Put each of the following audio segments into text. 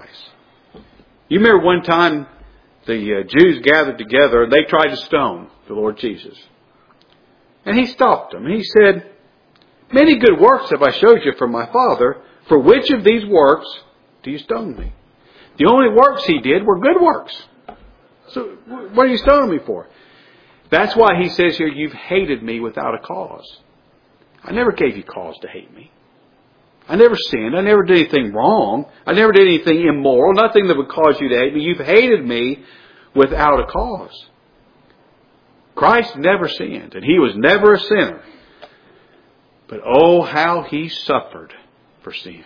sacrifice. You remember one time the Jews gathered together and they tried to stone the Lord Jesus. And He stopped them. He said, "Many good works have I showed you from my Father. For which of these works do you stone me?" The only works He did were good works. So what are you stoning me for? That's why He says here, "You've hated me without a cause." I never gave you cause to hate me. I never sinned. I never did anything wrong. I never did anything immoral. Nothing that would cause you to hate me. You've hated me without a cause. Christ never sinned, and He was never a sinner. But oh, how He suffered for sin.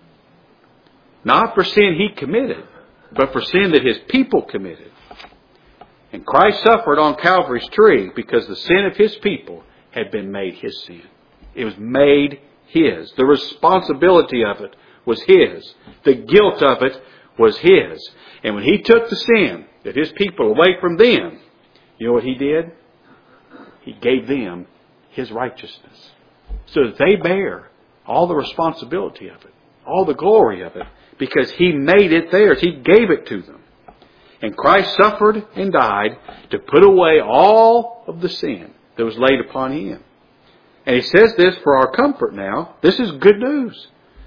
Not for sin He committed, but for sin that His people committed. And Christ suffered on Calvary's tree because the sin of His people had been made His sin. It was made His. The responsibility of it was His. The guilt of it was His. And when He took the sin of His people away from them, you know what He did? He gave them His righteousness. So that they bear all the responsibility of it, all the glory of it, because He made it theirs. He gave it to them. And Christ suffered and died to put away all of the sin that was laid upon Him. And He says this for our comfort now. This is good news.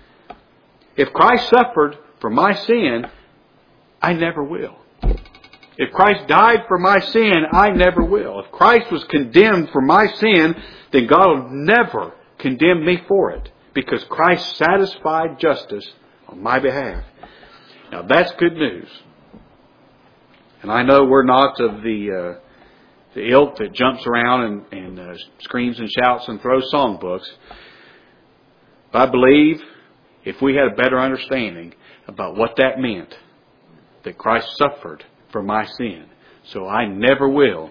If Christ suffered for my sin, I never will. If Christ died for my sin, I never will. If Christ was condemned for my sin, then God will never condemn me for it, because Christ satisfied justice on my behalf. Now that's good news. And I know we're not of the ilk that jumps around and screams and shouts and throws songbooks. But I believe if we had a better understanding about what that meant, that Christ suffered for my sin, so I never will,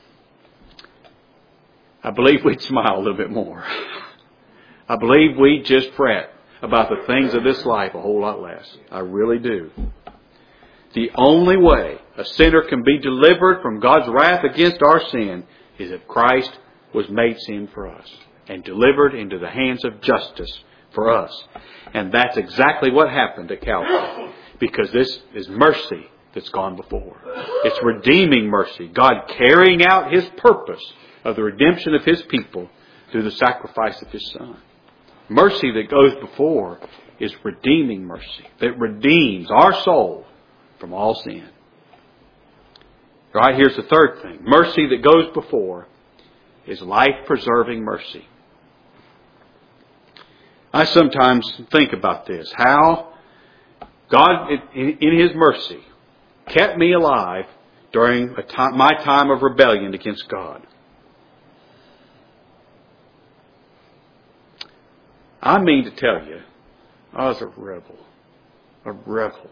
I believe we'd smile a little bit more. I believe we'd just fret about the things of this life a whole lot less. I really do. The only way a sinner can be delivered from God's wrath against our sin is if Christ was made sin for us and delivered into the hands of justice for us. And that's exactly what happened at Calvary, because this is mercy that's gone before. It's redeeming mercy. God carrying out His purpose of the redemption of His people through the sacrifice of His Son. Mercy that goes before is redeeming mercy that redeems our soul from all sin. Right, here's the third thing. Mercy that goes before is life-preserving mercy. I sometimes think about this. How God, in His mercy, kept me alive during my time of rebellion against God. I mean to tell you, I was a rebel. A rebel.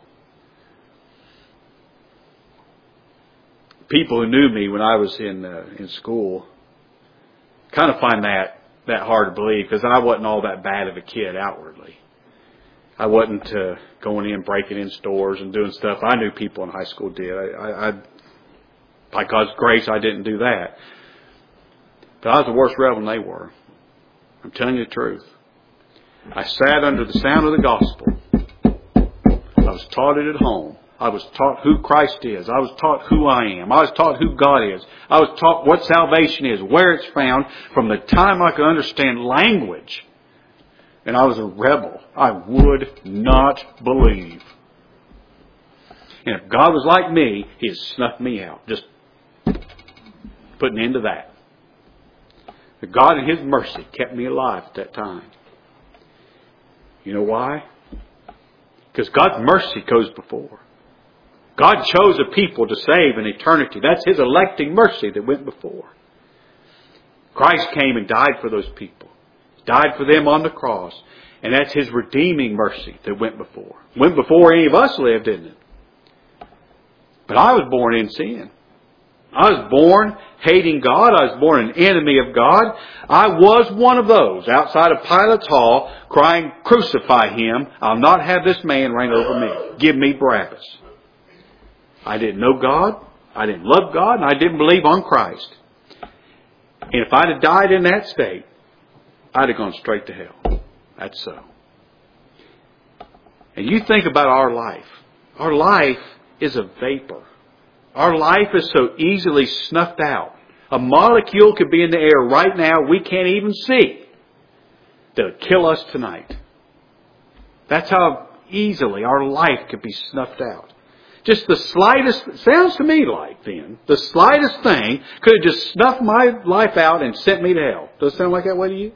People who knew me when I was in school kind of find that hard to believe, because I wasn't all that bad of a kid outwardly. I wasn't going in, breaking in stores and doing stuff I knew people in high school did. By God's grace, I didn't do that. But I was the worst rebel than they were. I'm telling you the truth. I sat under the sound of the gospel. I was taught it at home. I was taught who Christ is. I was taught who I am. I was taught who God is. I was taught what salvation is, where it's found, from the time I could understand language. And I was a rebel. I would not believe. And if God was like me, He'd snuff me out. Just put an end to that. But God in His mercy kept me alive at that time. You know why? Because God's mercy goes before. God chose a people to save in eternity. That's His electing mercy that went before. Christ came and died for those people. Died for them on the cross. And that's His redeeming mercy that went before. Went before any of us lived, didn't it? But I was born in sin. I was born hating God. I was born an enemy of God. I was one of those outside of Pilate's hall crying, "Crucify Him. I'll not have this man reign over me. Give me Barabbas." I didn't know God. I didn't love God. And I didn't believe on Christ. And if I'd have died in that state, I'd have gone straight to hell. That's so. And you think about our life. Our life is a vapor. Our life is so easily snuffed out. A molecule could be in the air right now we can't even see. That would kill us tonight. That's how easily our life could be snuffed out. Just the slightest, sounds to me like then, the slightest thing could have just snuffed my life out and sent me to hell. Does it sound like that way to you?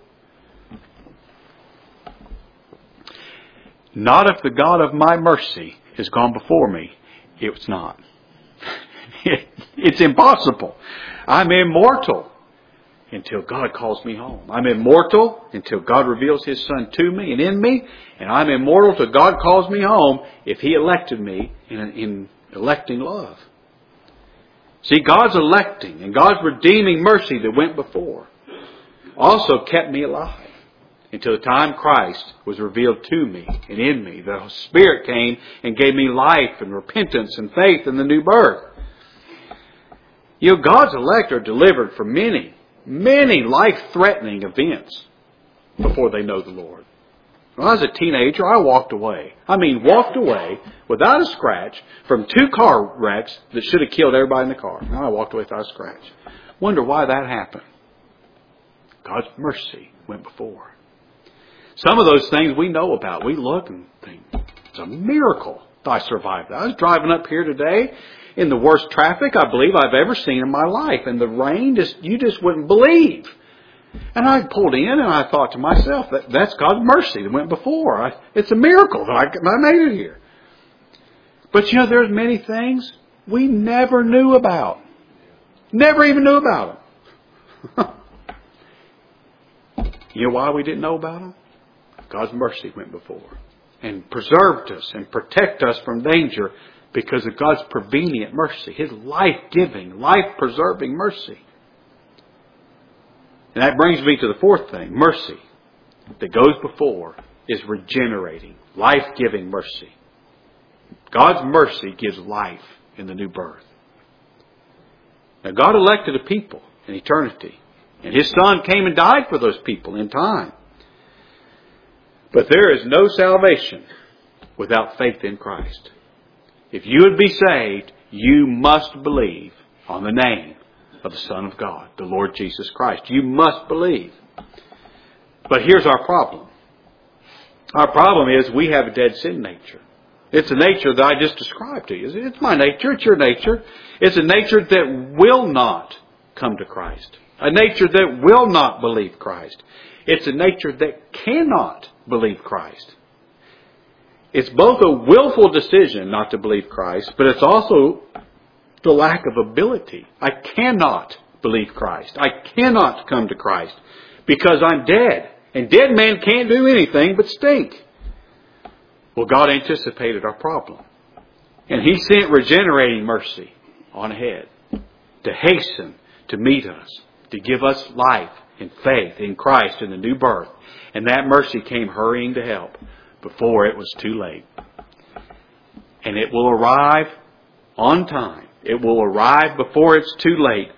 Not if the God of my mercy has gone before me. It's not. It's impossible. I'm immortal until God calls me home. I'm immortal until God reveals His Son to me and in me. And I'm immortal till God calls me home if He elected me in electing love. See, God's electing and God's redeeming mercy that went before also kept me alive until the time Christ was revealed to me and in me. The Spirit came and gave me life and repentance and faith in the new birth. You know, God's elect are delivered from many life-threatening events before they know the Lord. When I was a teenager, I walked away. Walked away without a scratch from 2 car wrecks that should have killed everybody in the car. Now I walked away without a scratch. Wonder why that happened. God's mercy went before. Some of those things we know about. We look and think, it's a miracle that I survived that. I was driving up here today in the worst traffic I believe I've ever seen in my life. And the rain, you just wouldn't believe. And I pulled in and I thought to myself, that's God's mercy that went before. It's a miracle that I made it here. But you know, there's many things we never knew about. Never even knew about them. You know why we didn't know about them? God's mercy went before and preserved us and protected us from danger because of God's prevenient mercy, His life-giving, life-preserving mercy. And that brings me to the fourth thing. Mercy that goes before is regenerating, life-giving mercy. God's mercy gives life in the new birth. Now God elected a people in eternity. And His Son came and died for those people in time. But there is no salvation without faith in Christ. If you would be saved, you must believe on the name of the Son of God, the Lord Jesus Christ. You must believe. But here's our problem. Our problem is we have a dead sin nature. It's a nature that I just described to you. It's my nature. It's your nature. It's a nature that will not come to Christ. A nature that will not believe Christ. It's a nature that cannot believe Christ. It's both a willful decision not to believe Christ, but it's also the lack of ability. I cannot believe Christ. I cannot come to Christ because I'm dead. And dead men can't do anything but stink. Well, God anticipated our problem. And He sent regenerating mercy on ahead to hasten to meet us, to give us life and faith in Christ in the new birth. And that mercy came hurrying to help before it was too late. And it will arrive on time. It will arrive before it's too late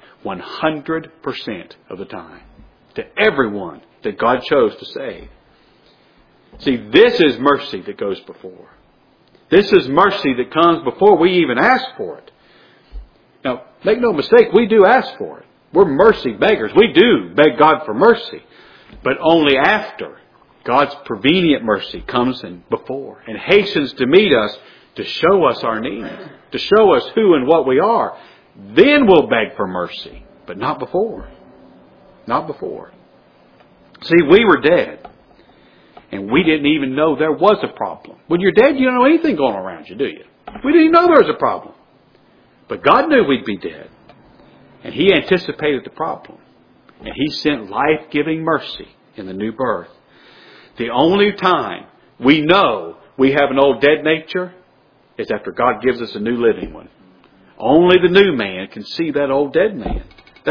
100% of the time to everyone that God chose to save. See, this is mercy that goes before. This is mercy that comes before we even ask for it. Now, make no mistake, we do ask for it. We're mercy beggars. We do beg God for mercy. But only after God's prevenient mercy comes in before and hastens to meet us to show us our need, to show us who and what we are. Then we'll beg for mercy, but not before. Not before. See, we were dead, and we didn't even know there was a problem. When you're dead, you don't know anything going on around you, do you? We didn't even know there was a problem. But God knew we'd be dead, and He anticipated the problem. And He sent life-giving mercy in the new birth. The only time we know we have an old dead nature is after God gives us a new living one. Only the new man can see that old dead man.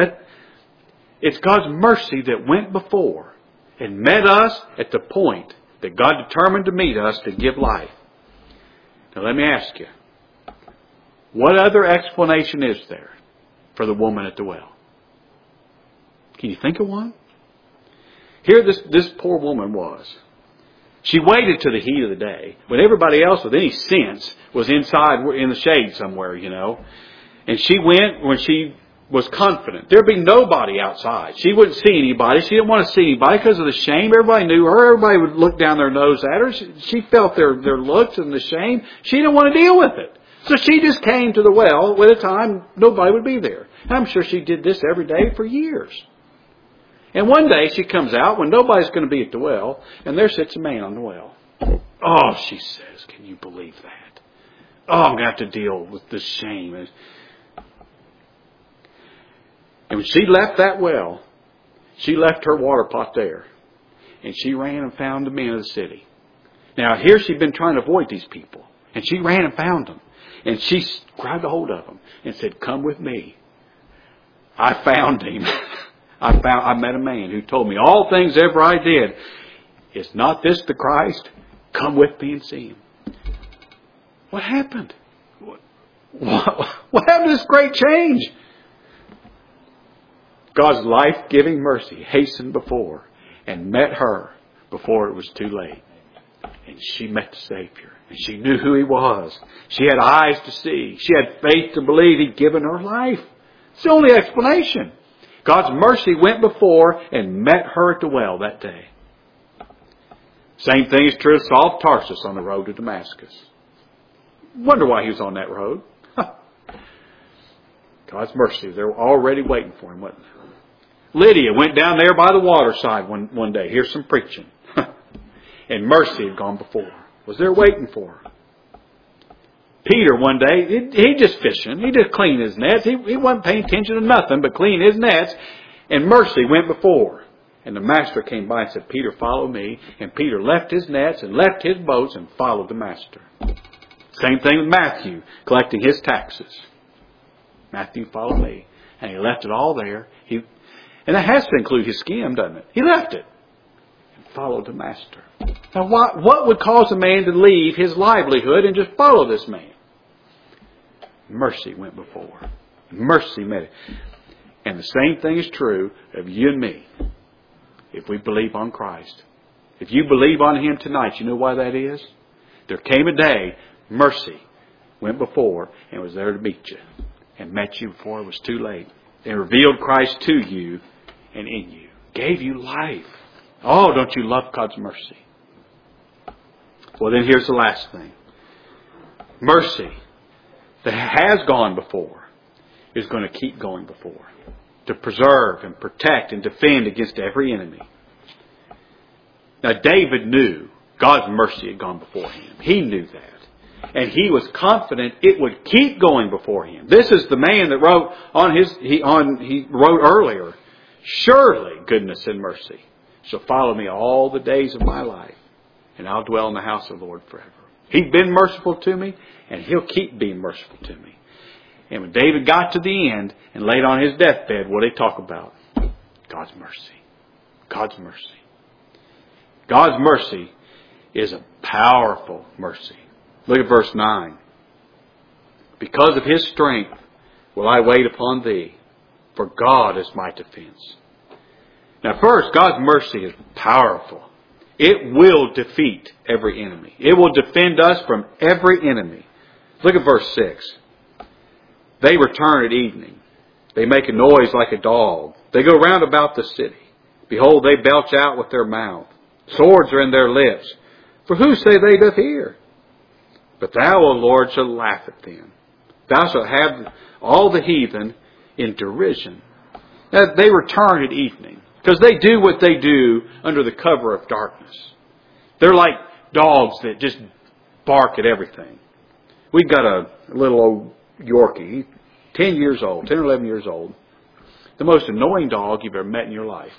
It's God's mercy that went before and met us at the point that God determined to meet us to give life. Now let me ask you, what other explanation is there for the woman at the well? Can you think of one? Here this poor woman was. She waited to the heat of the day when everybody else with any sense was inside in the shade somewhere, And she went when she was confident. There'd be nobody outside. She wouldn't see anybody. She didn't want to see anybody because of the shame. Everybody knew her. Everybody would look down their nose at her. She felt their looks and the shame. She didn't want to deal with it. So she just came to the well at a time nobody would be there. And I'm sure she did this every day for years. And one day she comes out when nobody's going to be at the well, and there sits a man on the well. Oh, she says, can you believe that? Oh, I'm going to have to deal with this shame. And when she left that well, she left her water pot there. And she ran and found the men of the city. Now, here she'd been trying to avoid these people. And she ran and found them. And she grabbed a hold of them and said, come with me. I found him. I met a man who told me all things ever I did. Is not this the Christ? Come with me and see him. What happened? What happened to this great change? God's life-giving mercy hastened before and met her before it was too late. And she met the Savior. And she knew who He was. She had eyes to see. She had faith to believe He'd given her life. It's the only explanation. God's mercy went before and met her at the well that day. Same thing is true of Saul of Tarsus on the road to Damascus. Wonder why he was on that road. God's mercy. They were already waiting for him, wasn't they? Lydia went down there by the waterside one day. Here's some preaching. And mercy had gone before. Was there waiting for her. Peter one day, he just fishing. He just cleaned his nets. He wasn't paying attention to nothing but cleaning his nets. And mercy went before. And the master came by and said, Peter, follow me. And Peter left his nets and left his boats and followed the master. Same thing with Matthew, collecting his taxes. Matthew, follow me. And he left it all there. And that has to include his skim, doesn't it? He left it and followed the master. Now, what would cause a man to leave his livelihood and just follow this man? Mercy went before. Mercy met it. And the same thing is true of you and me. If we believe on Christ. If you believe on Him tonight, you know why that is? There came a day, mercy went before and was there to meet you. And met you before it was too late. And revealed Christ to you and in you. Gave you life. Oh, don't you love God's mercy? Well, then here's the last thing. Mercy that has gone before is going to keep going before. To preserve and protect and defend against every enemy. Now, David knew God's mercy had gone before him. He knew that. And he was confident it would keep going before him. This is the man that wrote he wrote earlier, surely goodness and mercy shall follow me all the days of my life, and I'll dwell in the house of the Lord forever. He's been merciful to me, and He'll keep being merciful to me. And when David got to the end and laid on his deathbed, what did he talk about? God's mercy. God's mercy. God's mercy is a powerful mercy. Look at verse 9. Because of His strength will I wait upon thee, for God is my defense. Now first, God's mercy is powerful. It will defeat every enemy. It will defend us from every enemy. Look at verse 6. They return at evening. They make a noise like a dog. They go round about the city. Behold, they belch out with their mouth. Swords are in their lips. For who say they doth hear? But Thou, O Lord, shalt laugh at them. Thou shalt have all the heathen in derision. Now, they return at evening. Because they do what they do under the cover of darkness. They're like dogs that just bark at everything. We've got a little old Yorkie, 10 years old, 10 or 11 years old. The most annoying dog you've ever met in your life.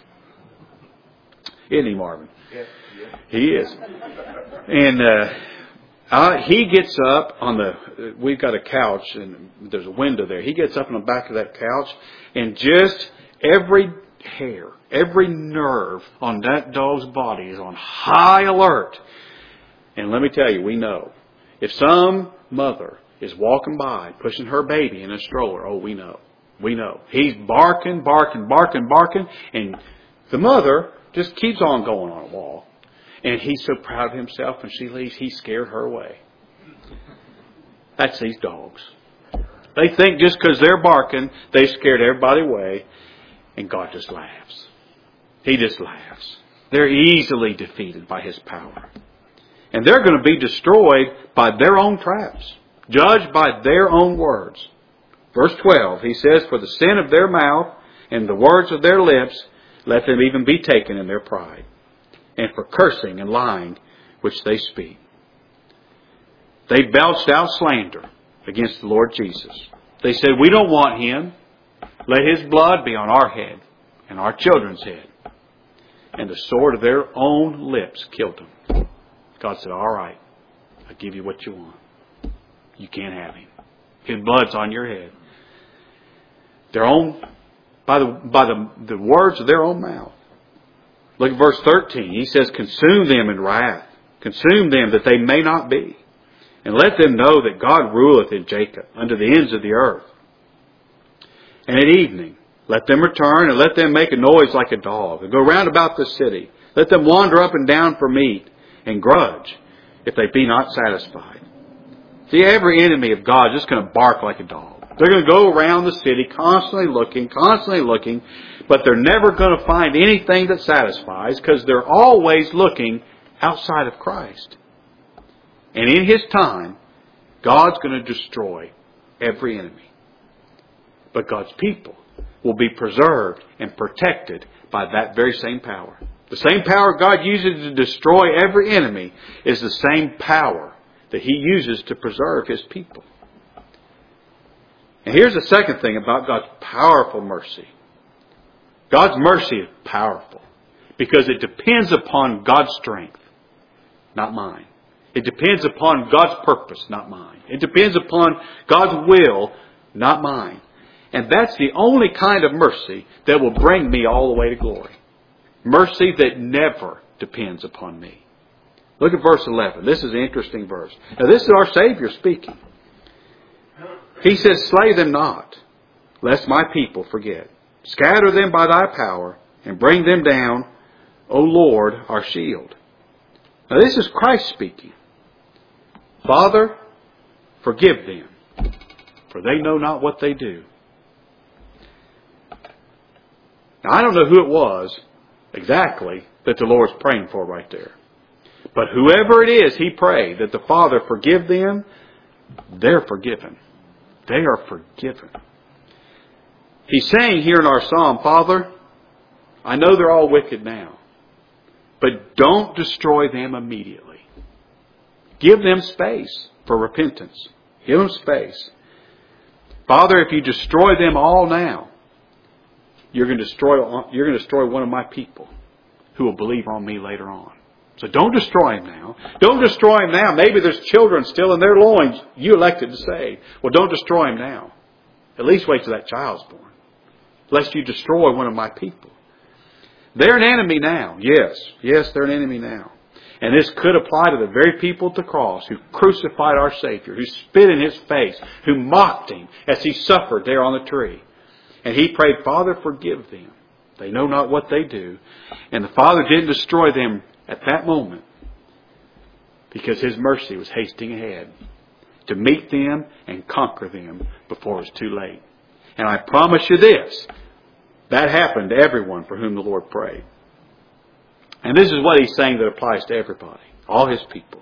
Isn't he, Marvin? Yeah. He is. And he gets up on we've got a couch and there's a window there. He gets up on the back of that couch and just every hair, every nerve on that dog's body is on high alert. And let me tell you, we know. If some mother is walking by, pushing her baby in a stroller, oh, we know. We know. He's barking, barking, barking, barking, and the mother just keeps on going on a wall. And he's so proud of himself when she leaves, he scared her away. That's these dogs. They think just because they're barking, they scared everybody away. And God just laughs. He just laughs. They're easily defeated by His power. And they're going to be destroyed by their own traps. Judged by their own words. Verse 12, He says, "For the sin of their mouth and the words of their lips, let them even be taken in their pride. And for cursing and lying which they speak." They belched out slander against the Lord Jesus. They said, "We don't want Him. Let His blood be on our head and our children's head." And the sword of their own lips killed them. God said, "All right, I'll give you what you want. You can't have Him. His blood's on your head." Their own, by the words of their own mouth. Look at verse 13. He says, "Consume them in wrath. Consume them that they may not be. And let them know that God ruleth in Jacob unto the ends of the earth. And at evening, let them return and let them make a noise like a dog and go round about the city. Let them wander up and down for meat and grudge if they be not satisfied." See, every enemy of God is just going to bark like a dog. They're going to go around the city constantly looking, but they're never going to find anything that satisfies because they're always looking outside of Christ. And in His time, God's going to destroy every enemy. But God's people will be preserved and protected by that very same power. The same power God uses to destroy every enemy is the same power that He uses to preserve His people. And here's the second thing about God's powerful mercy. God's mercy is powerful because it depends upon God's strength, not mine. It depends upon God's purpose, not mine. It depends upon God's will, not mine. And that's the only kind of mercy that will bring me all the way to glory. Mercy that never depends upon me. Look at verse 11. This is an interesting verse. Now this is our Savior speaking. He says, "Slay them not, lest my people forget. Scatter them by thy power, and bring them down, O Lord, our shield." Now this is Christ speaking. "Father, forgive them, for they know not what they do." Now I don't know who it was exactly that the Lord's praying for right there. But whoever it is He prayed that the Father forgive them, they're forgiven. They are forgiven. He's saying here in our psalm, "Father, I know they're all wicked now, but don't destroy them immediately. Give them space for repentance. Give them space. Father, if you destroy them all now, you're going to destroy one of my people who will believe on me later on. So don't destroy him now. Don't destroy him now. Maybe there's children still in their loins you elected to save. Well, don't destroy him now. At least wait till that child's born, lest you destroy one of my people." They're an enemy now. Yes, they're an enemy now. And this could apply to the very people at the cross who crucified our Savior, who spit in His face, who mocked Him as He suffered there on the tree. And He prayed, "Father, forgive them. They know not what they do." And the Father didn't destroy them at that moment because His mercy was hasting ahead to meet them and conquer them before it was too late. And I promise you this, that happened to everyone for whom the Lord prayed. And this is what He's saying that applies to everybody, all His people.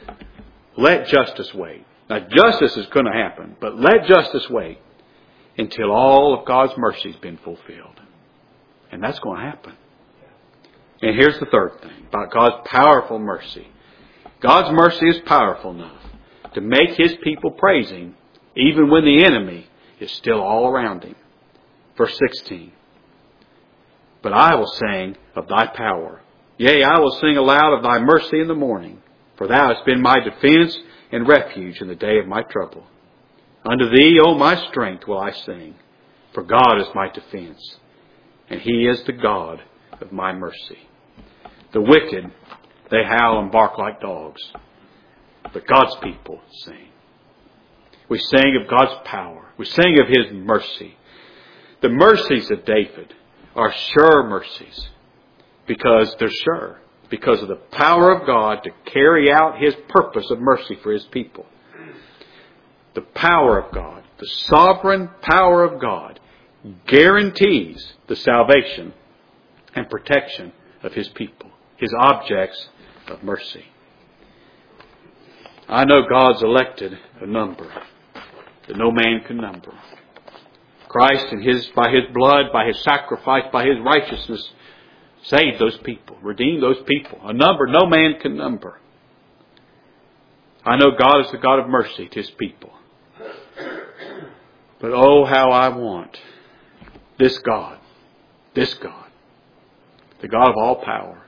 Let justice wait. Now justice is going to happen, but let justice wait until all of God's mercy has been fulfilled. And that's going to happen. And here's the third thing about God's powerful mercy. God's mercy is powerful enough to make His people praise Him even when the enemy is still all around him. Verse 16. "But I will sing of thy power. Yea, I will sing aloud of thy mercy in the morning. For thou hast been my defense and refuge in the day of my trouble. Unto thee, O my strength, will I sing. For God is my defense, and He is the God of my mercy." The wicked, they howl and bark like dogs. But God's people sing. We sing of God's power. We sing of His mercy. The mercies of David are sure mercies because they're sure. because of the power of God to carry out His purpose of mercy for His people. The power of God, the sovereign power of God, guarantees the salvation and protection of His people, His objects of mercy. I know God's elected a number that no man can number. Christ, by His blood, by His sacrifice, by His righteousness, saved those people, redeemed those people. A number no man can number. I know God is the God of mercy to His people. But oh, how I want this God, the God of all power,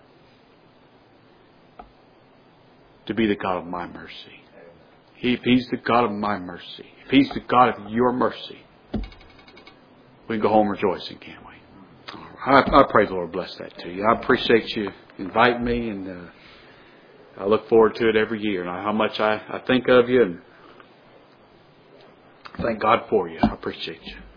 to be the God of my mercy. If He's the God of my mercy, if He's the God of your mercy, we can go home rejoicing, can't we? I pray the Lord bless that to you. I appreciate you inviting me, and I look forward to it every year. And how much I think of you, and thank God for you. I appreciate you.